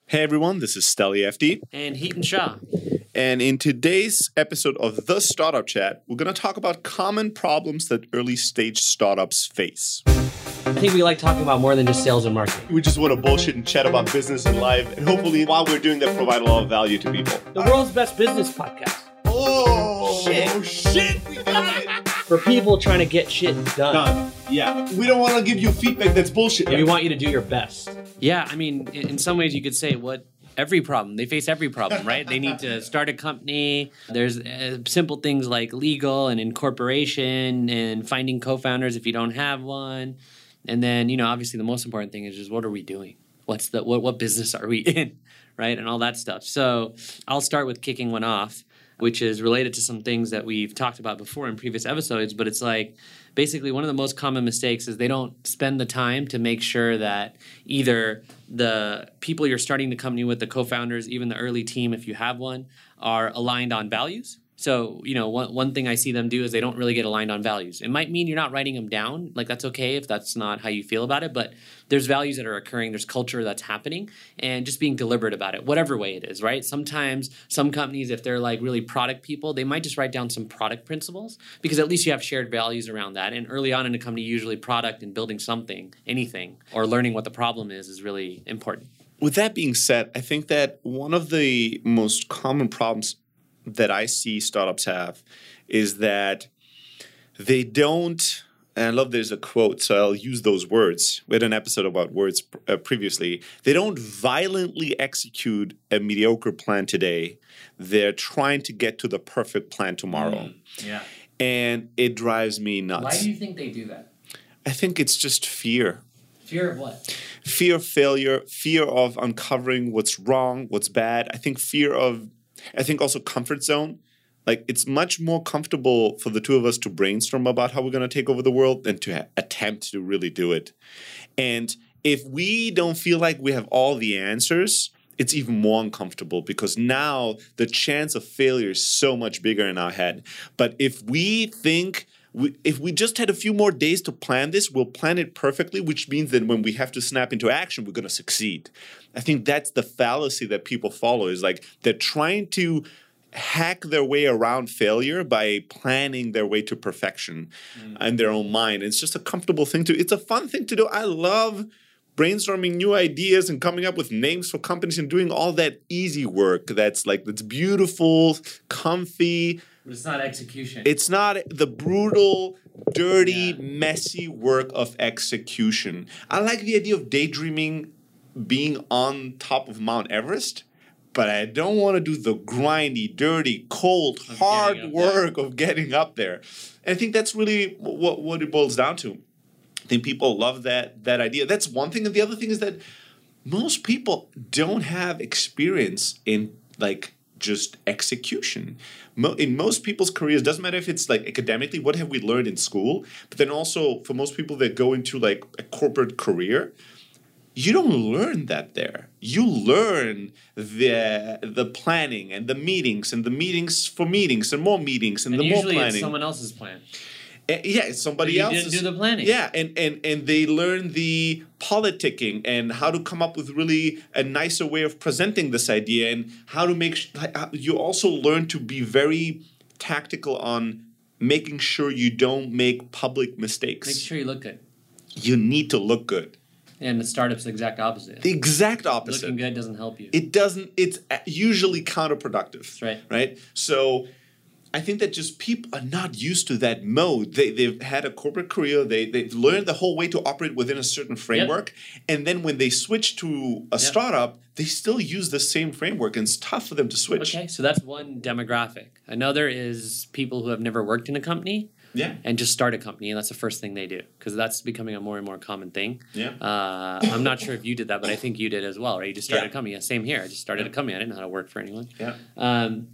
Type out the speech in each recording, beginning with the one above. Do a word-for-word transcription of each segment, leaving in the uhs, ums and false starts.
Hey everyone, this is Stelly F D. And Heaton Shah. And in today's episode of The Startup Chat, we're going to talk about common problems that early stage startups face. I think we like talking about more than just sales and marketing. We just want to bullshit and chat about business and life, and hopefully while we're doing that, provide a lot of value to people. The world's best business podcast. Oh, shit. Oh, shit. We got it. For people trying to get shit done. Done. Yeah. We don't want to give you feedback that's bullshit. We want you to do your best. Yeah, I mean, in some ways you could say what every problem. They face every problem, right? They need to start a company. There's uh, simple things like legal and incorporation and finding co-founders if you don't have one. And then, you know, obviously the most important thing is just what are we doing? What's the what what business are we in, right? And all that stuff. So I'll start with kicking one off, which is related to some things that we've talked about before in previous episodes. But it's like basically one of the most common mistakes is they don't spend the time to make sure that either the people you're starting the company with, the co-founders, even the early team, if you have one, are aligned on values. So, you know, one one thing I see them do is they don't really get aligned on values. It might mean you're not writing them down. Like, that's okay if that's not how you feel about it. But there's values that are occurring. There's culture that's happening. And just being deliberate about it, whatever way it is, right? Sometimes some companies, if they're like really product people, they might just write down some product principles because at least you have shared values around that. And early on in a company, usually product and building something, anything, or learning what the problem is is really important. With that being said, I think that one of the most common problems that I see startups have is that they don't, and I love there's a quote, so I'll use those words. We had an episode about words uh, previously. They don't violently execute a mediocre plan today. They're trying to get to the perfect plan tomorrow. Mm, yeah. And it drives me nuts. Why do you think they do that? I think it's just fear. Fear of what? Fear of failure, fear of uncovering what's wrong, what's bad. I think fear of I think also comfort zone. Like, it's much more comfortable for the two of us to brainstorm about how we're going to take over the world than to ha- attempt to really do it. And if we don't feel like we have all the answers, it's even more uncomfortable because now the chance of failure is so much bigger in our head. But if we think, we, if we just had a few more days to plan this, we'll plan it perfectly, which means that when we have to snap into action, we're going to succeed. I think that's the fallacy that people follow is like they're trying to hack their way around failure by planning their way to perfection mm. in their own mind. It's just a comfortable thing to, it's a fun thing to do. I love brainstorming new ideas and coming up with names for companies and doing all that easy work that's like, that's beautiful, comfy. But it's not execution. It's not the brutal, dirty, yeah. messy work of execution. I like the idea of daydreaming being on top of Mount Everest, but I don't want to do the grindy, dirty, cold, of hard work there. of getting up there. And I think that's really what, what it boils down to. I think people love that, that idea. That's one thing. And the other thing is that most people don't have experience in like just execution. Mo- in most people's careers, doesn't matter if it's like academically, what have we learned in school? But then also for most people that go into like a corporate career, you don't learn that there. You learn the the planning and the meetings and the meetings for meetings and more meetings and, and the more planning. Usually it's someone else's plan. Uh, yeah, it's somebody else. You didn't do the planning. Yeah, and, and, and they learn the politicking and how to come up with really a nicer way of presenting this idea and how to make sh- you also learn to be very tactical on making sure you don't make public mistakes. Make sure you look good. You need to look good. And the startup's the exact opposite. The exact opposite. Looking good doesn't help you. It doesn't. It's usually counterproductive. That's right. Right? So I think that just people are not used to that mode. They, they've had a corporate career. They, they've learned the whole way to operate within a certain framework. Yep. And then when they switch to a yep. startup, they still use the same framework. And it's tough for them to switch. Okay, so that's one demographic. Another is people who have never worked in a company. Yeah. And just start a company, and that's the first thing they do because that's becoming a more and more common thing. Yeah. Uh, I'm not sure if you did that, but I think you did as well, right? You just started yeah. a company. Yeah, same here. I just started yeah. a company. I didn't know how to work for anyone. Yeah. Um,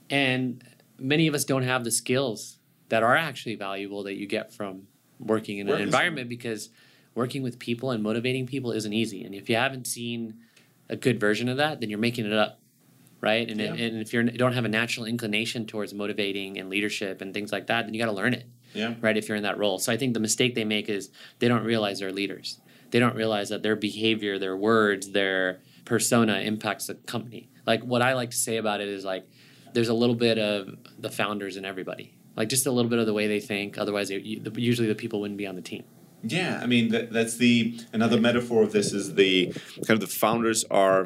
and many of us don't have the skills that are actually valuable that you get from working in Work an environment because working with people and motivating people isn't easy. And if you haven't seen a good version of that, then you're making it up. Right. And, yeah. it, and if you're, you don't have a natural inclination towards motivating and leadership and things like that, then you got to learn it. Yeah. Right. If you're in that role. So I think the mistake they make is they don't realize they're leaders. They don't realize that their behavior, their words, their persona impacts the company. Like what I like to say about it is like there's a little bit of the founders in everybody, like just a little bit of the way they think. Otherwise, they, usually the people wouldn't be on the team. Yeah, I mean that, that's the another metaphor of this is the kind of the founders are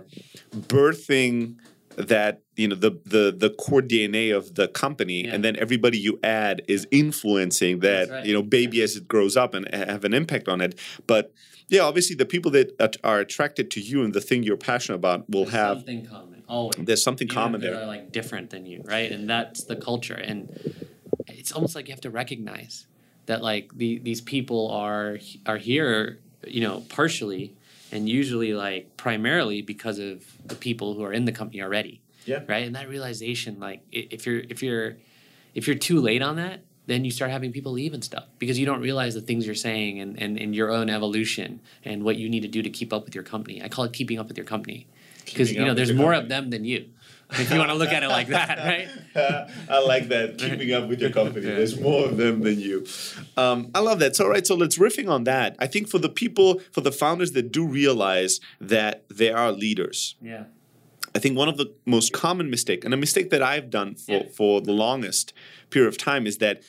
birthing that, you know, the the the core D N A of the company, Yeah. and then everybody you add is influencing that, That's right. you know, baby as it grows up and have an impact on it. But yeah, obviously the people that at- are attracted to you and the thing you're passionate about will There's have something common. Always. there's something Even common if there. they're like different than you, right? And that's the culture. And it's almost like you have to recognize that like the, these people are are here, you know, partially and usually like primarily because of the people who are in the company already. Yeah. Right. And that realization, like i- if you're if you're if you're too late on that, then you start having people leave and stuff because you don't realize the things you're saying and, and, and your own evolution and what you need to do to keep up with your company. I call it keeping up with your company. Because Keeping you up know, with there's your more company. of them than you. If you want to look at it like that, right? I like that. Keeping up with your company. There's more of them than you. Um, I love that. So, all right. So let's riffing on that. I think for the people, for the founders that do realize that they are leaders, Yeah. I think one of the most common mistake, and a mistake that I've done for, Yeah. for the longest period of time, is that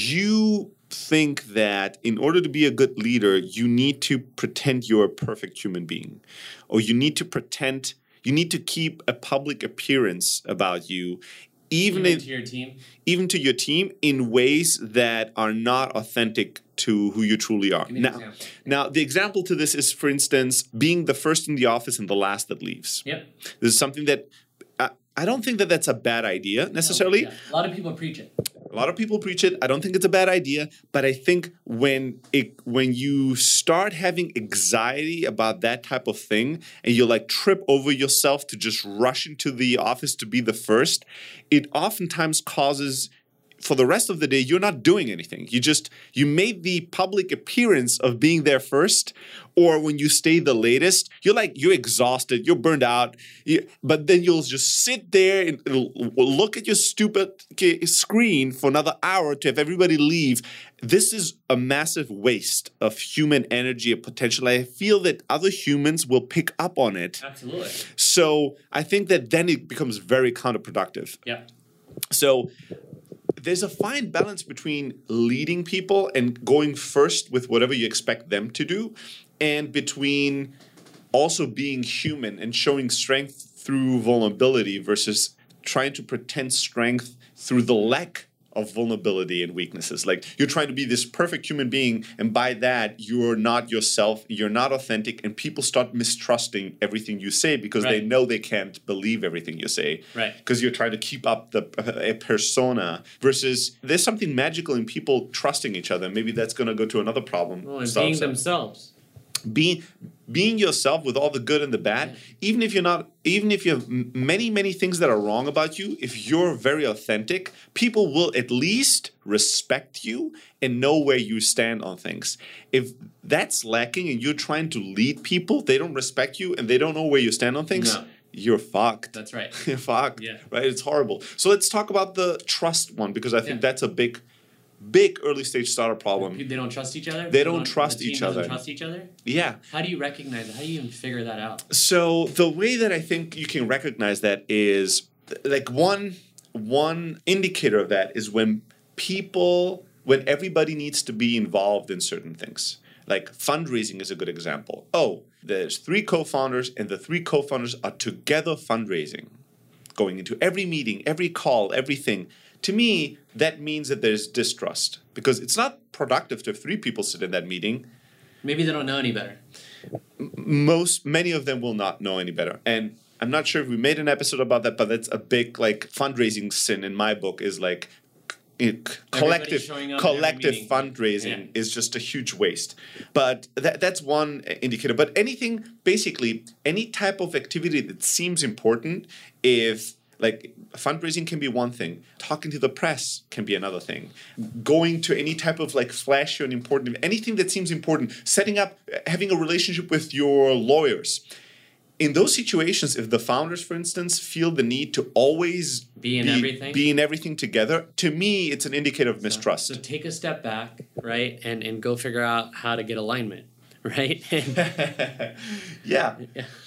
you think that in order to be a good leader, you need to pretend you're a perfect human being, or you need to pretend, you need to keep a public appearance about you, even Even in, to your team. even to your team, in ways that are not authentic to who you truly are. Give me an Now, example. now, the example to this is, for instance, being the first in the office and the last that leaves. Yep. This is something that I, I don't think that that's a bad idea necessarily. Yeah. A lot of people preach it. A lot of people preach it. I don't think it's a bad idea, but I think when it when you start having anxiety about that type of thing and you like trip over yourself to just rush into the office to be the first, it oftentimes causes, for the rest of the day, you're not doing anything. You just, you made the public appearance of being there first, or when you stay the latest, you're like, you're exhausted, you're burned out, you, but then you'll just sit there and l- look at your stupid k- screen for another hour to have everybody leave. This is a massive waste of human energy and potential. I feel that other humans will pick up on it. Absolutely. So I think that then it becomes very counterproductive. Yeah. So there's a fine balance between leading people and going first with whatever you expect them to do, and between also being human and showing strength through vulnerability versus trying to pretend strength through the lack of vulnerability and weaknesses. Like you're trying to be this perfect human being, and by that you're not yourself, you're not authentic, and people start mistrusting everything you say because they Right. know they can't believe everything you say. Right. Because you're trying to keep up the a persona versus there's something magical in people trusting each other. Maybe that's going to go to another problem. Well, and So- being so- themselves. being being yourself with all the good and the bad, even if you're not, even if you have m- many many things that are wrong about you, if you're very authentic, people will at least respect you and know where you stand on things. If that's lacking and you're trying to lead people, they don't respect you and they don't know where you stand on things, No. you're fucked. That's right. You're fucked. Yeah. Right? It's horrible. So let's talk about the trust one, because I think Yeah. that's a big big early stage startup problem. They don't trust each other. They don't trust the team each doesn't other. Trust each other. Yeah. How do you recognize it? How do you even figure that out? So the way that I think you can recognize that is th- like one one indicator of that is when people when everybody needs to be involved in certain things. Like fundraising is a good example. Oh, there's three co-founders and the three co-founders are together fundraising, going into every meeting, every call, everything. To me, that means that there's distrust because it's not productive to have three people sit in that meeting. Maybe they don't know any better. Most many of them will not know any better, and I'm not sure if we made an episode about that, but that's a big like fundraising sin in my book is like c- collective showing up at every collective meeting. fundraising Yeah. is just a huge waste. But that, that's one indicator. But anything, basically any type of activity that seems important, if like fundraising can be one thing, talking to the press can be another thing, going to any type of like flashy and important, anything that seems important, setting up, having a relationship with your lawyers. In those situations, if the founders, for instance, feel the need to always Be in everything? be in everything together, to me, it's an indicator of mistrust. So take a step back, right, and and go figure out how to get alignment, right? yeah. Yeah.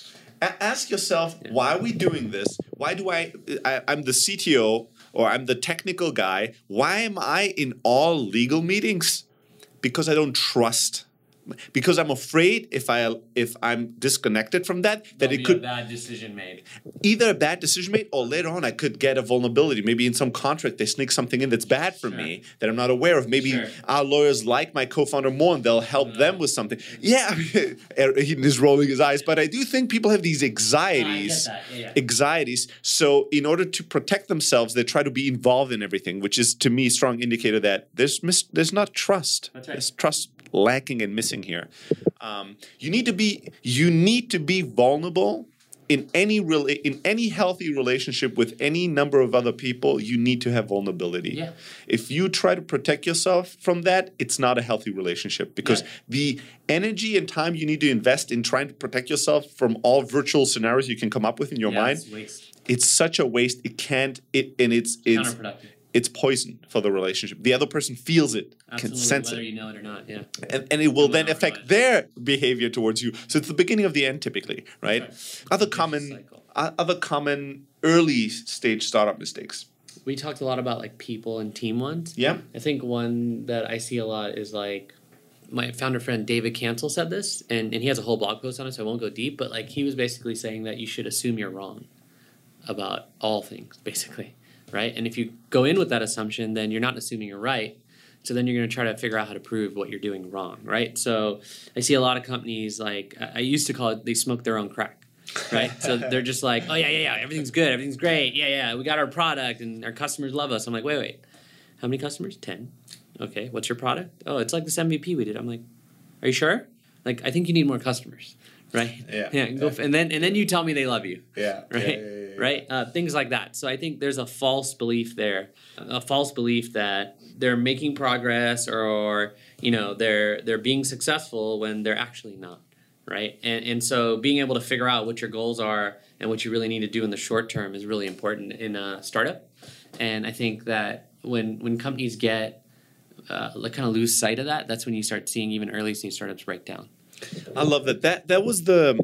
A- ask yourself, Yeah. why are we doing this? Why do I, I? I'm the C T O or I'm the technical guy. Why am I in all legal meetings? Because I don't trust. Because I'm afraid if I if I'm disconnected from that, that There'll it be could a bad decision made. either a bad decision made or later on I could get a vulnerability. Maybe in some contract they sneak something in that's bad for Sure. me that I'm not aware of. Maybe Sure. our lawyers like my co-founder more and they'll help No. them with something. Yeah, Eden is rolling his eyes, but I do think people have these No, I anxieties. get that. Yeah, yeah. Anxieties. So in order to protect themselves, they try to be involved in everything, which is to me a strong indicator that there's mis- there's not trust. That's right. There's trust lacking and missing here. Um, you need to be you need to be vulnerable in any rela- in any healthy relationship with any number of other people. You need to have vulnerability. Yeah. If you try to protect yourself from that, it's not a healthy relationship because Yeah. the energy and time you need to invest in trying to protect yourself from all virtual scenarios you can come up with in your Yeah, mind, it's waste. it's such a waste. It can't. It and it's it's Counterproductive. it's poison for the relationship. The other person feels it, can Absolutely, sense whether it, you know it or not. Yeah. and, and it will will then not affect realize. their behavior towards you. So it's the beginning of the end, typically, right? Right. Other Vicious common, cycle. uh, other common early stage startup mistakes. We talked a lot about like people and team ones. Yeah, I think one that I see a lot is like my founder friend David Cancel said this, and, and he has a whole blog post on it, so I won't go deep, but like he was basically saying that you should assume you're wrong about all things, basically, right? And if you go in with that assumption, then you're not assuming you're right. So then you're going to try to figure out how to prove what you're doing wrong, right? So I see a lot of companies like I I used to call it they smoke their own crack, right? So they're just like, oh yeah, yeah, yeah, everything's good, everything's great, yeah, yeah, we got our product and our customers love us. I'm like, wait, wait, how many customers? Ten. Okay, what's your product? Oh, it's like this M V P we did. I'm like, are you sure? Like, I think you need more customers, right? Yeah. Yeah. Go f- and then and then you tell me they love you, yeah, right? Right. Uh, things like that. So I think there's a false belief there, a false belief that they're making progress or you know they're they're being successful when they're actually not, right? And and so being able to figure out what your goals are and what you really need to do in the short term is really important in a startup. And I think that when when companies get uh, like kind of lose sight of that, that's when you start seeing even early stage startups break down. I love that. That that was the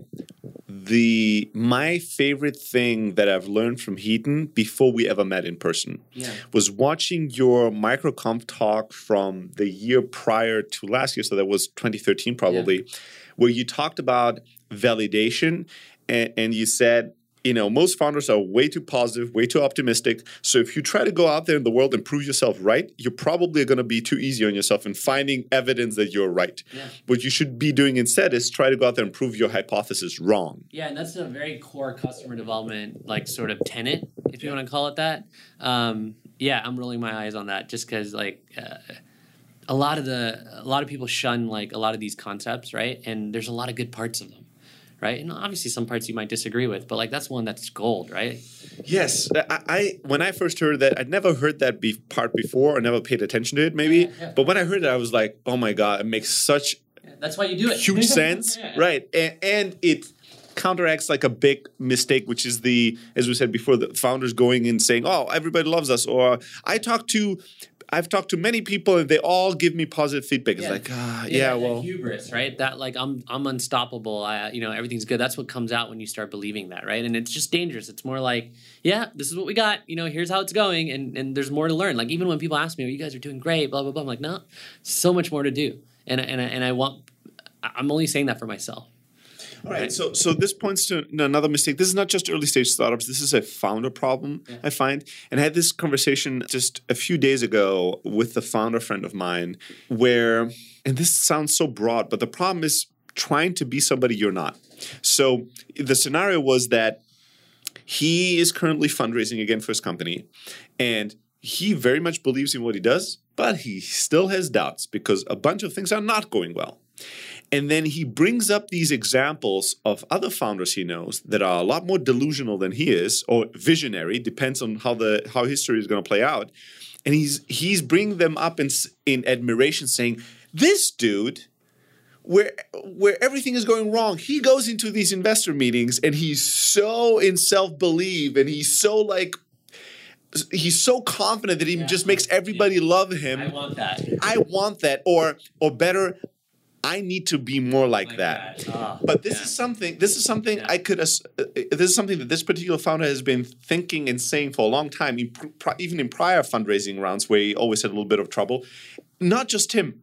the my favorite thing that I've learned from Heaton before we ever met in person. Yeah. Was watching your microconf talk from the year prior to last year, so that was twenty thirteen probably, where you talked about validation and, and you said, you know, most founders are way too positive, way too optimistic. So if you try to go out there in the world and prove yourself right, you're probably going to be too easy on yourself in finding evidence that you're right. Yeah. What you should be doing instead is try to go out there and prove your hypothesis wrong. Yeah, and that's a very core customer development, like sort of tenet, if you want to call it that. Um, yeah, I'm rolling my eyes on that just because, like, uh, a lot of the a lot of people shun like a lot of these concepts, right? And there's a lot of good parts of them, right? And obviously some parts you might disagree with, but like that's one that's gold, right? Yes, I, I when I first heard that, I'd never heard that be part before. I never paid attention to it, maybe. Yeah, yeah. But when I heard it, I was like, "Oh my god, it makes such Yeah, that's why you do it. huge sense, Yeah. right?" And, and it counteracts like a big mistake, which is the, as we said before, the founders going and saying, "Oh, everybody loves us," or "I talked to." I've talked to many people and they all give me positive feedback. It's Yeah. like, ah, Yeah, yeah, that well, hubris, right? That like I'm I'm unstoppable. I you know everything's good. That's what comes out when you start believing that, right? And it's just dangerous. It's more like, yeah, this is what we got. You know, here's how it's going, and and there's more to learn. Like even when people ask me, oh, "You guys are doing great," blah blah blah. I'm like, no, so much more to do, and and I, and I want. I'm only saying that for myself. all right. So, so this points to another mistake. This is not just early stage startups. This is a founder problem, Yeah. I find. And I had this conversation just a few days ago with a founder friend of mine where, and this sounds so broad, but the problem is trying to be somebody you're not. So the scenario was that he is currently fundraising again for his company, and he very much believes in what he does, but he still has doubts because a bunch of things are not going well. And then he brings up these examples of other founders he knows that are a lot more delusional than he is, or visionary, depends on how the how history is going to play out. And he's he's bringing them up in s- in admiration, saying, "This dude, where where everything is going wrong, he goes into these investor meetings and he's so in self-belief and he's so like he's so confident that he Yeah. just makes everybody love him. I want that. I want that, or or better." I need to be more like, Like that. that. Oh, but this yeah. is something. This is something Yeah. I could. as- Uh, this is something that this particular founder has been thinking and saying for a long time, in pr- pri- even in prior fundraising rounds where he always had a little bit of trouble. Not just him.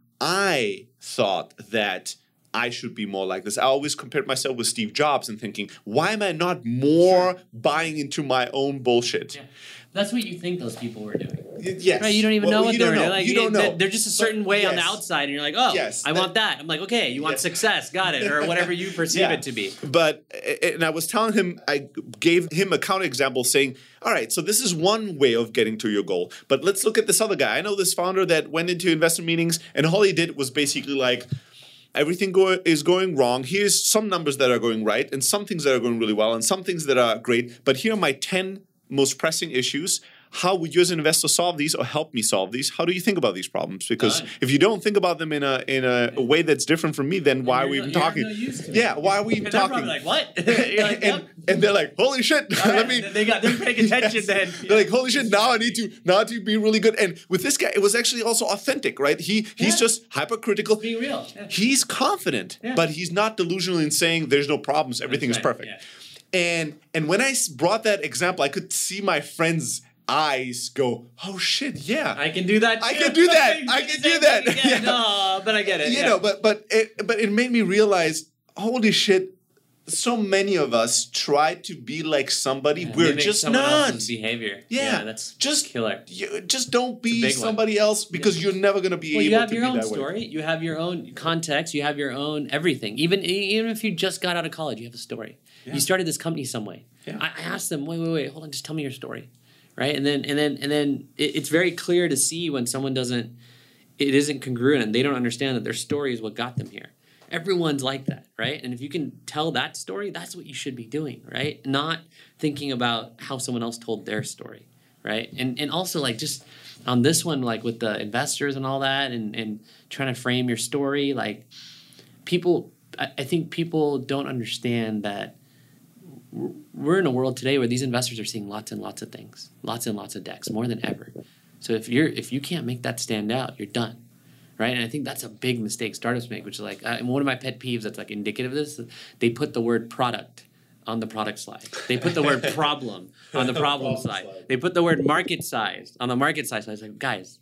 I thought that I should be more like this. I always compared myself with Steve Jobs and thinking, why am I not more buying into my own bullshit? Yeah. That's what you think those people were doing. Y- Yes. Right, you don't even Well, know what you they don't were know. doing. Like, you don't they- know. They're just a certain But way on the yes. outside, and you're like, oh, Yes, I that- want that. I'm like, okay, you want Yes. success, got it, or whatever you perceive Yeah. it to be. But and I was telling him, I gave him a counterexample saying, all right, so this is one way of getting to your goal. But let's look at this other guy. I know this founder that went into investment meetings and all he did was basically like, everything go- is going wrong. Here's some numbers that are going right and some things that are going really well and some things that are great. But here are my ten most pressing issues. How would you as an investor solve these or help me solve these? How do you think about these problems? Because Done. if you don't think about them in a in a, a way that's different from me, then why are we You're even no- you're talking? no use to it. Yeah, why are we even And they're talking? probably like, what? You're like, and, yep. and they're like, holy shit, All let right, me. they got they're paying attention Yes. then. They're like, holy shit, now I need to now I need to be really good. And with this guy, it was actually also authentic, right? He he's Yeah. just hypercritical. Being real. Yeah. He's confident, Yeah. but he's not delusional in saying there's no problems, everything That's is right, perfect. yeah. And and when I s- brought that example, I could see my friends' eyes go, oh shit, yeah. I can do that. I too. can do that. You I did can the do same that. thing again. Yeah. No, but I get it. you yeah. know, but but it but it made me realize, holy shit, so many of us try to be like somebody. Yeah, We're mimic just someone not. else's behavior. Yeah, that's just killer. You, just don't be big one. somebody else because you're never going to be Well, able you have to your be own that way. story. You have your own context. You have your own everything. Even even if you just got out of college, you have a story. Yeah. You started this company some way. Yeah. I, I asked them, wait, wait, wait, hold on, just tell me your story, right? And then and then and then it, it's very clear to see when someone doesn't, it isn't congruent, and they don't understand that their story is what got them here. Everyone's like that, right? And if you can tell that story, that's what you should be doing, right? Not thinking about how someone else told their story, right? And and also like just on this one, like with the investors and all that, and and trying to frame your story, like people, I, I think people don't understand that we're- we're in a world today where these investors are seeing lots and lots of things, lots and lots of decks, more than ever. So if you're if you can't make that stand out, you're done. Right, and I think that's a big mistake startups make, which is like, uh, and one of my pet peeves that's like indicative of this. They put the word product on the product slide. They put the word problem on the problem, Problem slide. slide. They put the word market size on the market size slide. It's like, guys,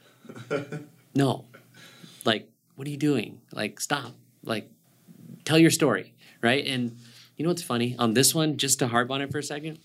no, like, what are you doing? Like, stop. Like, tell your story, right? And you know what's funny on this one? Just to harp on it for a second.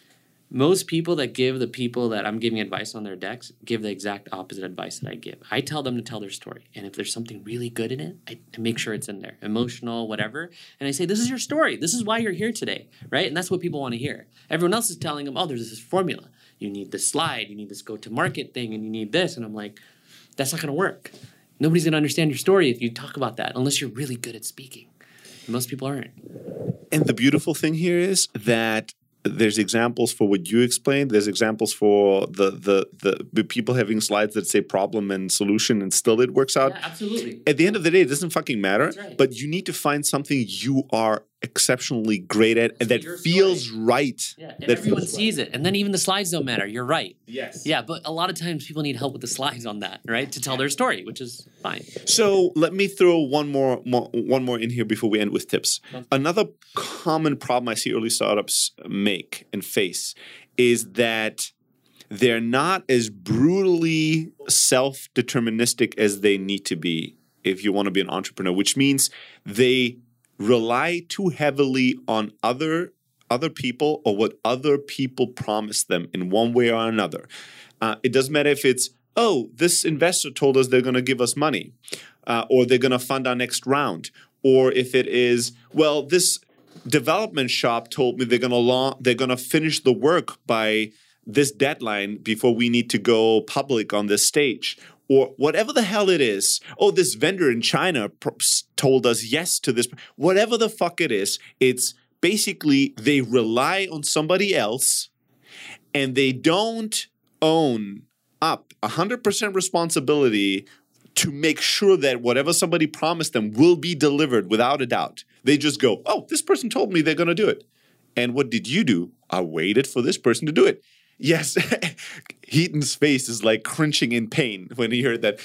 Most people that give the people that I'm giving advice on their decks give the exact opposite advice that I give. I tell them to tell their story. And if there's something really good in it, I, I make sure it's in there, emotional, whatever. And I say, this is your story. This is why you're here today, right? And that's what people want to hear. Everyone else is telling them, oh, there's this formula. You need this slide. You need this go-to-market thing, and you need this. And I'm like, that's not going to work. Nobody's going to understand your story if you talk about that, unless you're really good at speaking. Most people aren't. And the beautiful thing here is that there's examples for what you explained. There's examples for the the the, the people having slides that say problem and solution, and still it works out. Yeah, absolutely. At the end of the day, it doesn't fucking matter. That's right. But you need to find something you are exceptionally great at and that your feels story. right. Yeah, and that everyone feels right. sees it. And then even the slides don't matter. You're right. Yes. Yeah, but a lot of times people need help with the slides on that, right? To tell their story, which is fine. So let me throw one more, more one more in here before we end with tips. Okay. Another common problem I see early startups make and face is that they're not as brutally self-deterministic as they need to be if you want to be an entrepreneur, which means they rely too heavily on other other people or what other people promise them in one way or another. Uh, it doesn't matter if it's, oh, this investor told us they're going to give us money, uh, or they're going to fund our next round, or if it is, well, this development shop told me they're going to launch, they're going to finish the work by this deadline before we need to go public on this stage, or whatever the hell it is. Oh, this vendor in China pro- told us yes to this. Whatever the fuck it is, it's basically they rely on somebody else and they don't own up one hundred percent responsibility to make sure that whatever somebody promised them will be delivered without a doubt. They just go, oh, this person told me they're going to do it. And what did you do? I waited for this person to do it. Yes, Heaton's face is like cringing in pain when he heard that.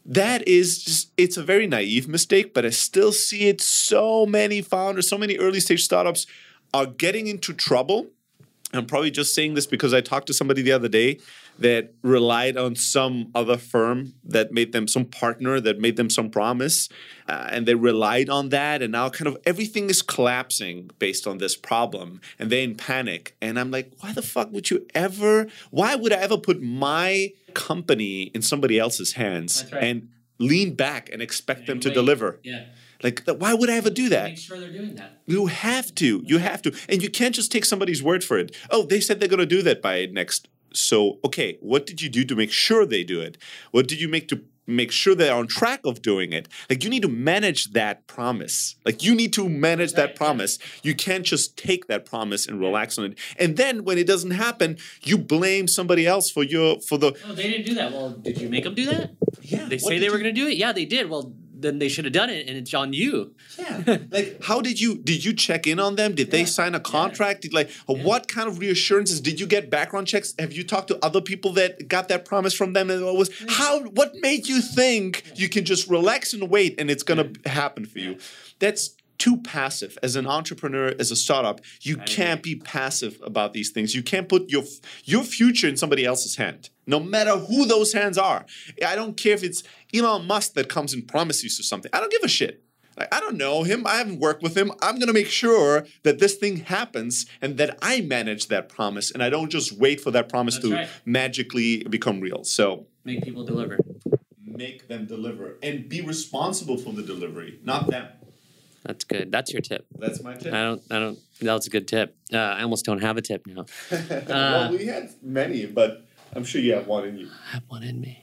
that is just, it's a very naive mistake, but I still see it. So many founders, so many early stage startups are getting into trouble. I'm probably just saying this because I talked to somebody the other day that relied on some other firm that made them some partner that made them some promise. Uh, and they relied on that. And now kind of everything is collapsing based on this problem. And they're in panic. And I'm like, why the fuck would you ever, why would I ever put my company in somebody else's hands That's right. and lean back and expect And them to wait. deliver? Yeah. Like, why would I ever do that? Make sure they're doing that. You have to. You have to. And you can't just take somebody's word for it. Oh, they said they're going to do that by next. So, okay, what did you do to make sure they do it? What did you make to make sure they're on track of doing it? Like, you need to manage that promise. Like, you need to manage that promise. You can't just take that promise and relax on it. And then when it doesn't happen, you blame somebody else for your, for the... Oh, they didn't do that. Well, did you make them do that? Yeah. They what say did they were you- going to do it. Yeah, they did. Well, then they should have done it, and it's on you. Yeah. Like, how did you, did you check in on them? Did they Yeah. sign a contract? Did like, uh, Yeah. what kind of reassurances? Did you get background checks? Have you talked to other people that got that promise from them? And what was, how, what made you think you can just relax and wait and it's going to happen for you? That's too passive. As an entrepreneur, as a startup, you I can't be passive about these things. You can't put your your future in somebody else's hand, no matter who those hands are. I don't care if it's Elon Musk that comes and promises you something. I don't give a shit. Like, I don't know him. I haven't worked with him. I'm going to make sure that this thing happens and that I manage that promise and I don't just wait for that promise That's to right. magically become real. So Make people deliver. make them deliver and be responsible for the delivery, not them. That's good. That's your tip. That's my tip. I don't. I don't. That was a good tip. Uh, I almost don't have a tip now. well, we had many, but I'm sure you have one in you. I have one in me.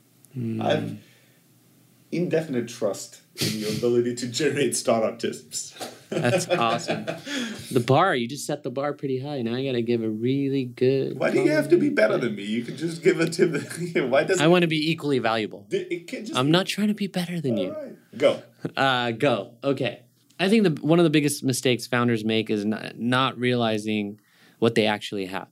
I have indefinite trust in your ability to generate startup tips. That's awesome. The bar. You just set the bar pretty high. Now I got to give a really good. Why do you have to be better than me? You can just give a tip. Why does I want to be equally valuable. it can just I'm not trying to be better than you. All right. Go. Uh, go. Okay. I think the one of the biggest mistakes founders make is not, not realizing what they actually have.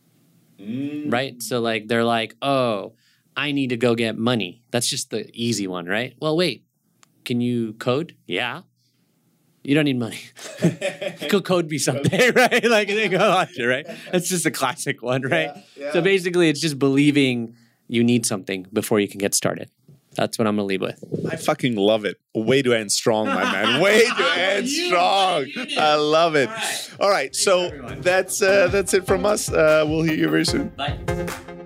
Mm. Right? So like they're like, "Oh, I need to go get money." That's just the easy one, right? Well, wait. Can you code? Yeah. You don't need money. Go code me someday, right? Like they go after, right? That's just a classic one, right? Yeah, yeah. So basically it's just believing you need something before you can get started. That's what I'm gonna leave with. I fucking love it. Way to end strong, my man. Way to end You- strong. you did. I love it. All right. All right. So everyone. that's uh, that's it from us. Uh, we'll hear you very soon. Bye.